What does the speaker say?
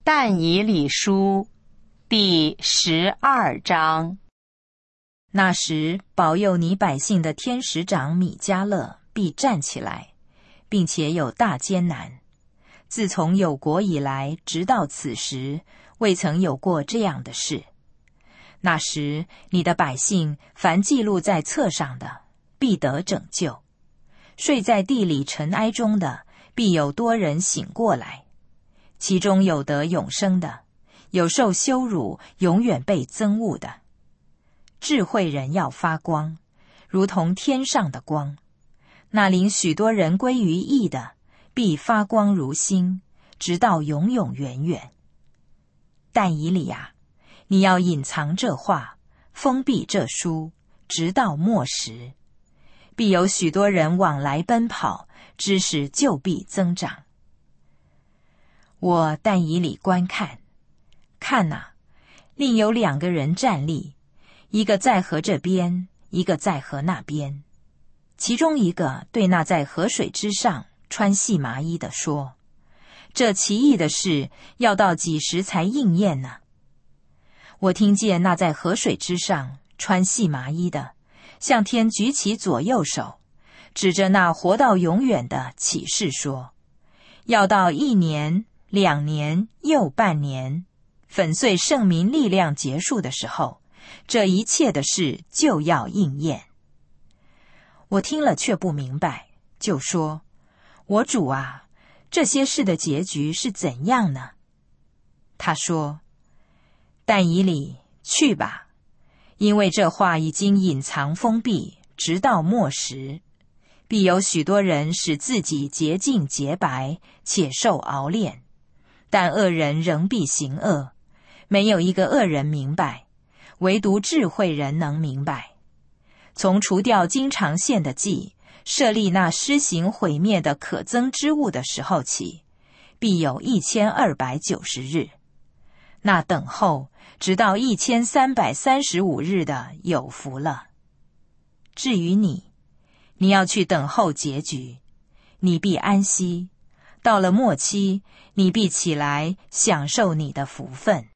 但以理书第12章。 那时保佑你百姓的天使长米迦勒必站起来，并且有大艰难。自从有国以来，直到此时，未曾有过这样的事。那时你的百姓凡记录在册上的，必得拯救；睡在地里尘埃中的，必有多人醒过来。其中有得永生的，有受羞辱，永远被憎恶的。智慧人要发光，如同天上的光。那领许多人归于义的，必发光如星，直到永永远远。但以理啊，你要隐藏这话，封闭这书，直到末时。必有许多人往来奔跑，知识就必增长。我但以理观看，看哪，另有2个人站立，一个在河这边，一个在河那边。其中一个对那在河水之上穿细麻衣的说：这奇异的事要到几时才应验呢？我听见那在河水之上穿细麻衣的向天举起左右手，指着那活到永远的起誓说：要到1年、2年又半年，粉碎圣民力量结束的时候，这一切的事就要应验。我听了却不明白，就说：我主啊，这些事的结局是怎样呢？他说：但以理，去吧，因为这话已经隐藏封闭，直到末时。必有许多人使自己洁净洁白，且受熬炼，但恶人仍必行恶，没有一个恶人明白，唯独智慧人能明白。从除掉经常献的祭，设立那施行毁灭的可憎之物的时候起，必有1290日。那等候直到1335日的有福了。至于你，你要去等候结局，你必安息。到了末期，你必起来享受你的福分。